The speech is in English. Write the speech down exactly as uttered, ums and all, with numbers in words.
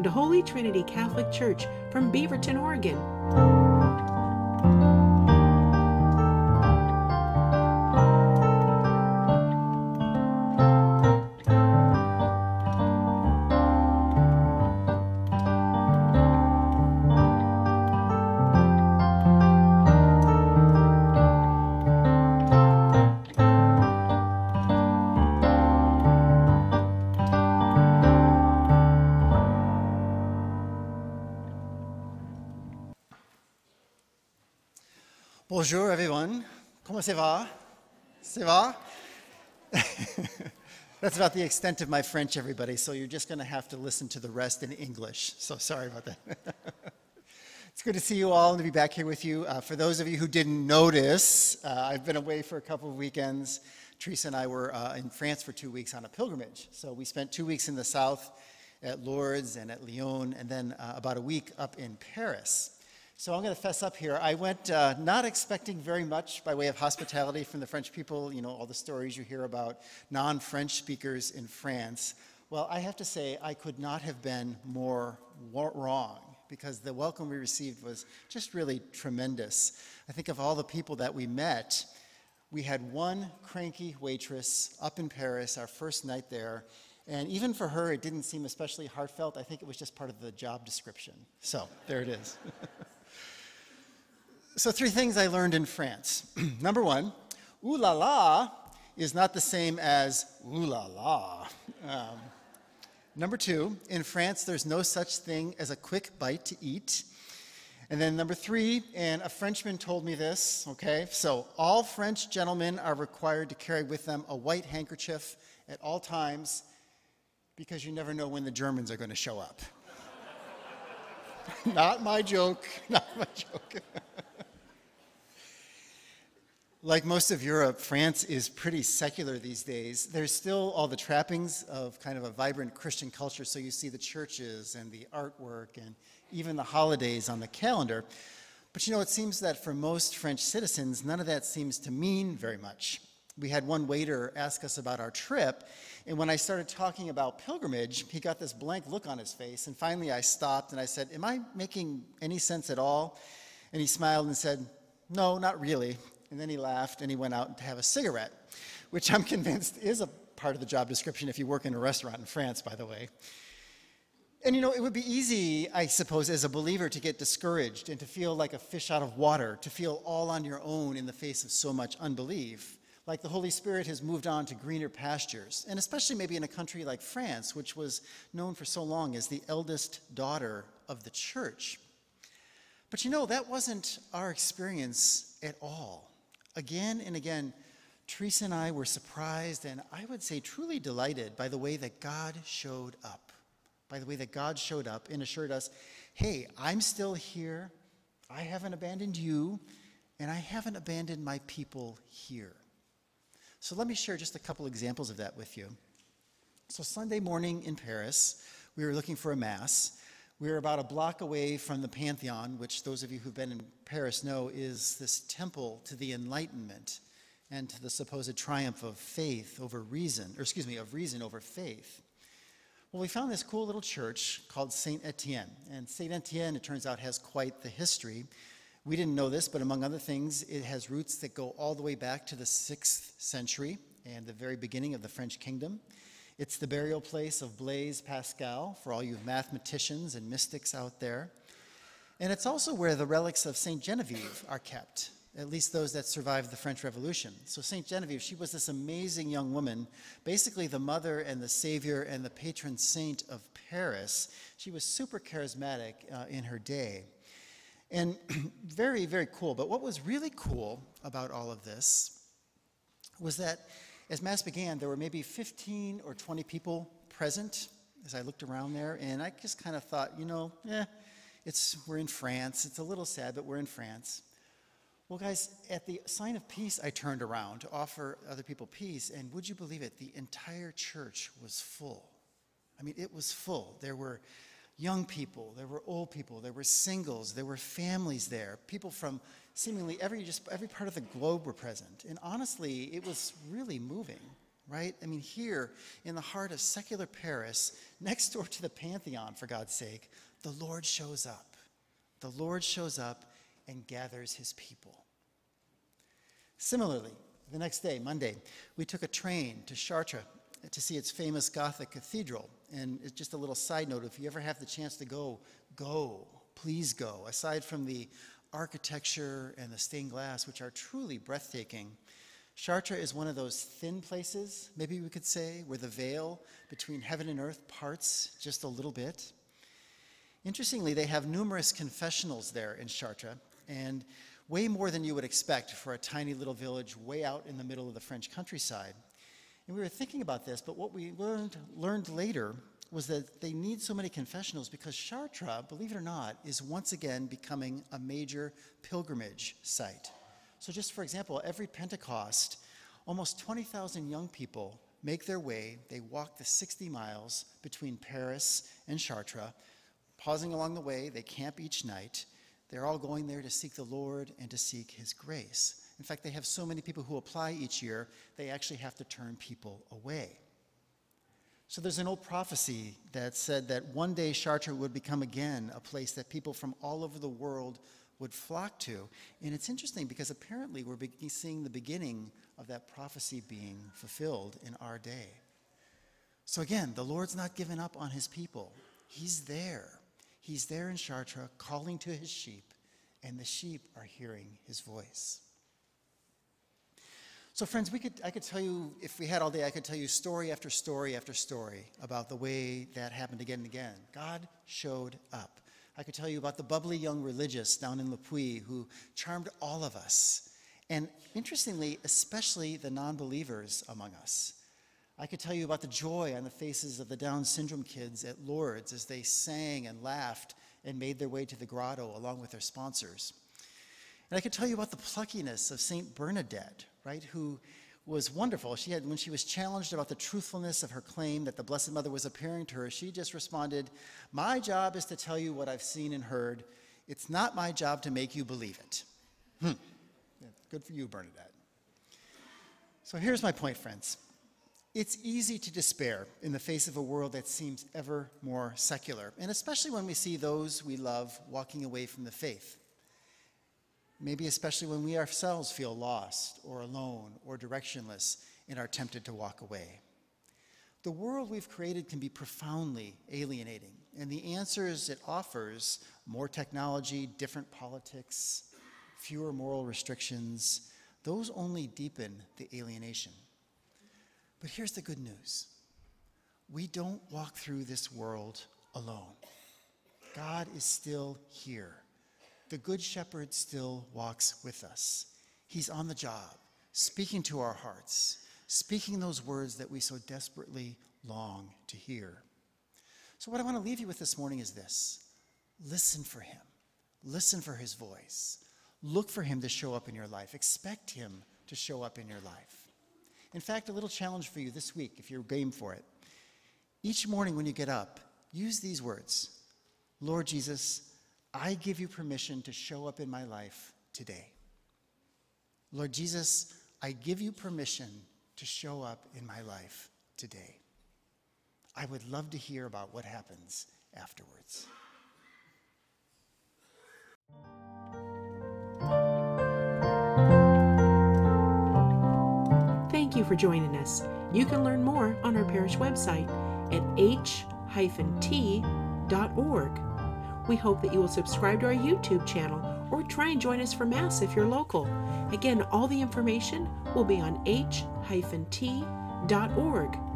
Welcome to Holy Trinity Catholic Church from Beaverton, Oregon. Bonjour everyone. Comment ça va? Ça va? That's about the extent of my French, everybody, so you're just going to have to listen to the rest in English. So sorry about that. It's good to see you all and to be back here with you. Uh, for those of you who didn't notice, uh, I've been away for a couple of weekends. Teresa and I were uh, in France for two weeks on a pilgrimage. So we spent two weeks in the south at Lourdes and at Lyon, and then uh, about a week up in Paris. So I'm going to fess up here. I went uh, not expecting very much by way of hospitality from the French people, you know, all the stories you hear about non-French speakers in France. Well, I have to say I could not have been more wrong, because the welcome we received was just really tremendous. I think of all the people that we met, we had one cranky waitress up in Paris, our first night there, and even for her it didn't seem especially heartfelt. I think it was just part of the job description. So there it is. So three things I learned in France. Number one, ooh la la is not the same as ooh la la. Um, number two, in France there's no such thing as a quick bite to eat. And then number three, and a Frenchman told me this, okay, so all French gentlemen are required to carry with them a white handkerchief at all times, because you never know when the Germans are going to show up. Not my joke, not my joke. Like most of Europe, France is pretty secular these days. There's still all the trappings of kind of a vibrant Christian culture, so you see the churches and the artwork and even the holidays on the calendar. But you know, it seems that for most French citizens, none of that seems to mean very much. We had one waiter ask us about our trip, and when I started talking about pilgrimage, he got this blank look on his face, and finally I stopped and I said, "Am I making any sense at all?" And he smiled and said, "No, not really." And then he laughed and he went out to have a cigarette, which I'm convinced is a part of the job description if you work in a restaurant in France, by the way. And you know, it would be easy, I suppose, as a believer to get discouraged and to feel like a fish out of water, to feel all on your own in the face of so much unbelief, like the Holy Spirit has moved on to greener pastures, and especially maybe in a country like France, which was known for so long as the eldest daughter of the church. But you know, that wasn't our experience at all. Again and again, Teresa and I were surprised and I would say truly delighted by the way that God showed up, by the way that God showed up and assured us, hey, I'm still here, I haven't abandoned you, and I haven't abandoned my people here. So let me share just a couple examples of that with you. So Sunday morning in Paris, we were looking for a mass. We were about a block away from the Pantheon, which those of you who've been in Paris know is this temple to the Enlightenment and to the supposed triumph of faith over reason, or excuse me, of reason over faith. Well, we found this cool little church called Saint Etienne, and Saint Etienne, it turns out, has quite the history. We didn't know this, but among other things, it has roots that go all the way back to the sixth century and the very beginning of the French kingdom. It's the burial place of Blaise Pascal, for all you mathematicians and mystics out there. And it's also where the relics of Saint Genevieve are kept, at least those that survived the French Revolution. So Saint Genevieve, she was this amazing young woman, basically the mother and the savior and the patron saint of Paris. She was super charismatic uh, in her day. And very, very cool. But what was really cool about all of this was that as Mass began, there were maybe fifteen or twenty people present as I looked around there, and I just kind of thought, you know, eh, it's, we're in France. It's a little sad, but we're in France. Well, guys, at the sign of peace, I turned around to offer other people peace, and would you believe it, the entire church was full. I mean, it was full. There were young people, there were old people, there were singles, there were families there, people from seemingly every just every part of the globe were present. And honestly, it was really moving, right? I mean, here in the heart of secular Paris, next door to the Pantheon, for God's sake, the Lord shows up. The Lord shows up and gathers his people. Similarly, the next day, Monday, we took a train to Chartres to see its famous Gothic cathedral. And it's just a little side note, if you ever have the chance to go, go, please go. Aside from the architecture and the stained glass, which are truly breathtaking, Chartres is one of those thin places, maybe we could say, where the veil between heaven and earth parts just a little bit. Interestingly, they have numerous confessionals there in Chartres, and way more than you would expect for a tiny little village way out in the middle of the French countryside. And we were thinking about this, but what we learned, learned later was that they need so many confessionals because Chartres, believe it or not, is once again becoming a major pilgrimage site. So just for example, every Pentecost, almost twenty thousand young people make their way, they walk the sixty miles between Paris and Chartres, pausing along the way, they camp each night. They're all going there to seek the Lord and to seek his grace. In fact, they have so many people who apply each year, they actually have to turn people away. So there's an old prophecy that said that one day Chartres would become again a place that people from all over the world would flock to. And it's interesting because apparently we're seeing the beginning of that prophecy being fulfilled in our day. So again, the Lord's not given up on his people. He's there. He's there in Chartres calling to his sheep, and the sheep are hearing his voice. So friends, we could, I could tell you, if we had all day, I could tell you story after story after story about the way that happened again and again. God showed up. I could tell you about the bubbly young religious down in Le Puy who charmed all of us. And interestingly, especially the non-believers among us. I could tell you about the joy on the faces of the Down syndrome kids at Lourdes as they sang and laughed and made their way to the grotto along with their sponsors. And I could tell you about the pluckiness of Saint Bernadette, right, who was wonderful. She had, when she was challenged about the truthfulness of her claim that the Blessed Mother was appearing to her, she just responded, "My job is to tell you what I've seen and heard. It's not my job to make you believe it." Hmm. Yeah, good for you, Bernadette. So here's my point, friends. It's easy to despair in the face of a world that seems ever more secular, and especially when we see those we love walking away from the faith. Maybe especially when we ourselves feel lost or alone or directionless and are tempted to walk away. The world we've created can be profoundly alienating, and the answers it offers, more technology, different politics, fewer moral restrictions, those only deepen the alienation. But here's the good news. We don't walk through this world alone. God is still here. The Good Shepherd still walks with us. He's on the job, speaking to our hearts, speaking those words that we so desperately long to hear. So what I want to leave you with this morning is this. Listen for him. Listen for his voice. Look for him to show up in your life. Expect him to show up in your life. In fact, a little challenge for you this week, if you're game for it. Each morning when you get up, use these words. Lord Jesus, I give you permission to show up in my life today. Lord Jesus, I give you permission to show up in my life today. I would love to hear about what happens afterwards. Thank you for joining us. You can learn more on our parish website at h dash t dot org. We hope that you will subscribe to our YouTube channel or try and join us for Mass if you're local. Again, all the information will be on h dash t dot org.